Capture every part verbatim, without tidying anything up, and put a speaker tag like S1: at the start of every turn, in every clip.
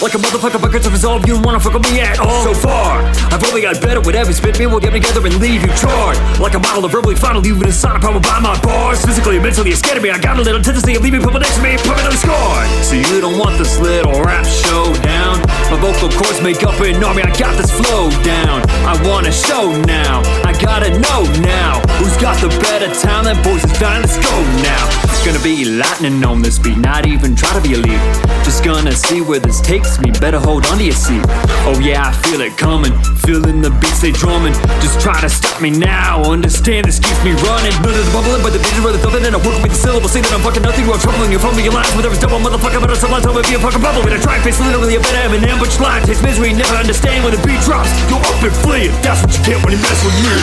S1: Like a motherfucker bucket to resolve, you don't wanna fuck with me at all. So far, I've only got better with every spit. Me, we'll get together and leave you charred. Like a model of verbally final, leaving a sign of power by my bars. Physically and mentally, you're scared of me. I got a little tendency of leaving people next to me, permanently scarred. So you don't want this little rap showdown. My vocal cords make up an army, I got this flow down. I wanna show now, I gotta know now. Who's got the better talent? Boys, it's time, let's go now. It's gonna be lightning on this beat, not even try to be elite. Just gonna see where this takes me, better hold on to your seat. Oh yeah, I feel it coming, feeling the beats they drumming. Just try to stop me now, understand this keeps me running. None of the bubbling, but the beats are really thumping. And I'm working with the syllables, say that I'm fucking nothing. While troubling you, fumbling your lines, whether it's double motherfucker, but it's a line, tell me if you fucking bubble. With a track face, literally a better Eminem, but line takes misery, never understand when the beat drops. Go up and flee, that's what you get when you mess with me.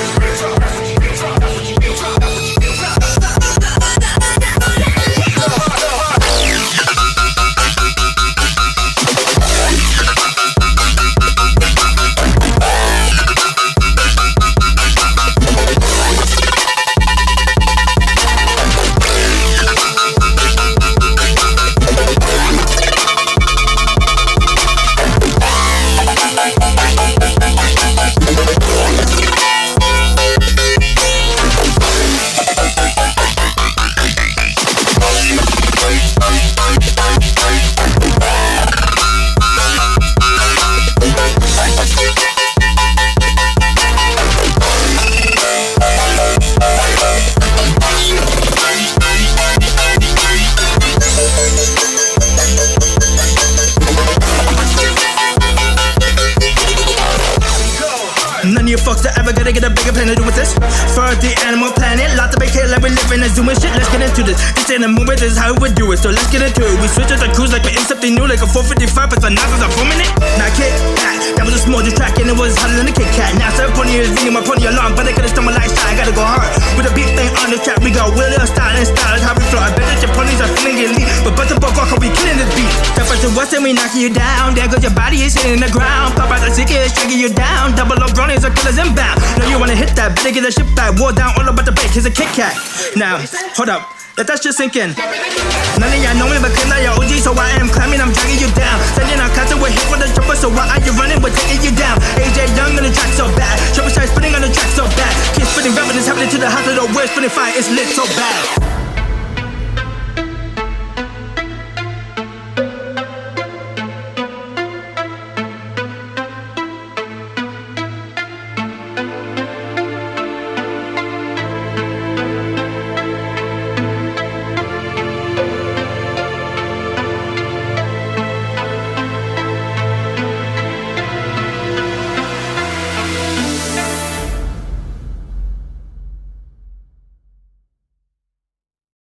S2: None of you fucks are ever gonna get a bigger plan to do with this. For the animal planet, lot to make here like we live in a zoo and shit. Let's get into this. This ain't a movie, this is how we do it. So let's get into it. We switch up the cruise like we're in something new, like a four fifty-five, but the knives are four minute. Now kick back, that was a small distraction, it was harder than a Kit Kat. Now seven pony is reading my pony alarm, but I could've stumbled like shot. I gotta go hard with a beat thing on the track. We got wheel style and style is how we flow. I bet that your ponies are feeling elite, but but the buck how we killing this beat. Step up to west and we knocking you down. There goes your body is hitting the ground. Pop out the ticket, is dragging you down. Double up grown are killers inbound. Know you wanna hit that, better get that shit back. War down, all about the break, here's a Kit Kat. Now, hold up, let that shit sink in. None of y'all know me, but claim that you're O G, so I am climbing, I'm dragging you down. Sending out cuts, we're hit with a jumper, so why are you running? We're taking you down. A J Young on the track so bad. Triple side spinning on the track so bad. Keep spinning, rapping is happening to the hospital. We're spinning fire, it's lit so bad.